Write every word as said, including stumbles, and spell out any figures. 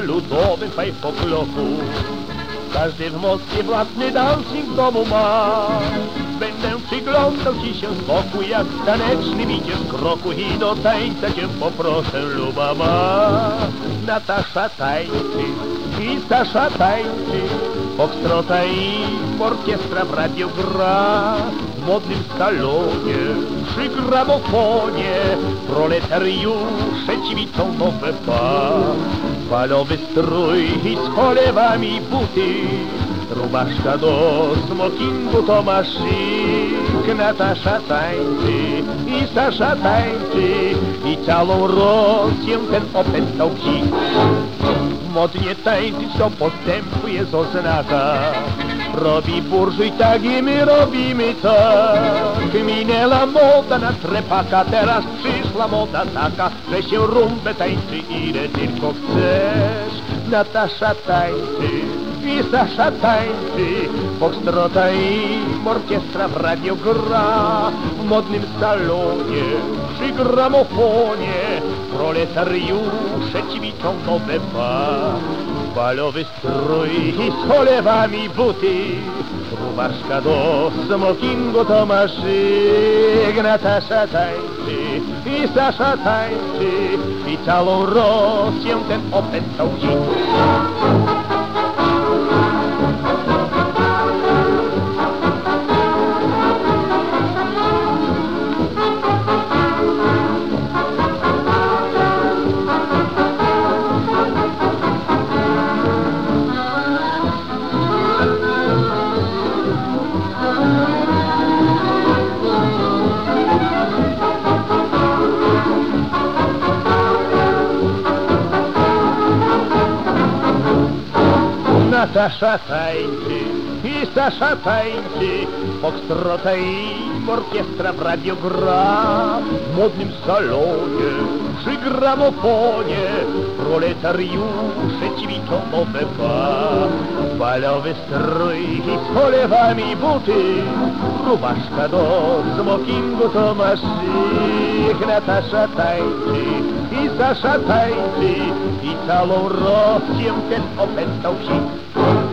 ludowym fajfokloku. Każdy w Moskwie własny dancing w domu ma. Będę przyglądał ci się z boku, jak tanecznym idziesz kroku i do tańca cię poproszę, luba ma. Natasza tańczy i Stasza tańczy, fokstrota i orkiestra w radio gra. W modnym salonie, przy gramofonie, proletariusze ćwiczą nowe pas. Balowy strój i z cholewami buty, rubaszka do smokingu to maszyk. Natasza tańczy i Stasza tańczy i całą Rosję ten opętał psik. Modnie tańczyć to postępuje z oznaka. Robi burżuj tak i my robimy tak. Minęła moda na trepaka, teraz przyszła moda taka, że się rumbę tańczy ile tylko chcesz. Natasza tańczy i Stasza tańczy, fokstrota i orkiestra w radio gra. W modnym salonie, przy gramofonie, proletariusze ćwiczą nowe pas. Balowy strój i z cholewami buty, rubaszka do smokingu to maszyk. Natasza tańczy i Stasza tańczy i całą Rosję ten opętał dzik. Natasza tańczy i Stasza tańczy, fokstrota i orkiestra w radio gra. W modnym salonie, przy gramofonie, proletariusze ćwiczą nowe pas. Balowy strój i z cholewami buty, rubaszka do smokingu to maszyk. Natasza tańczy i Stasza tańczy i całą Rosję ten opętał psik.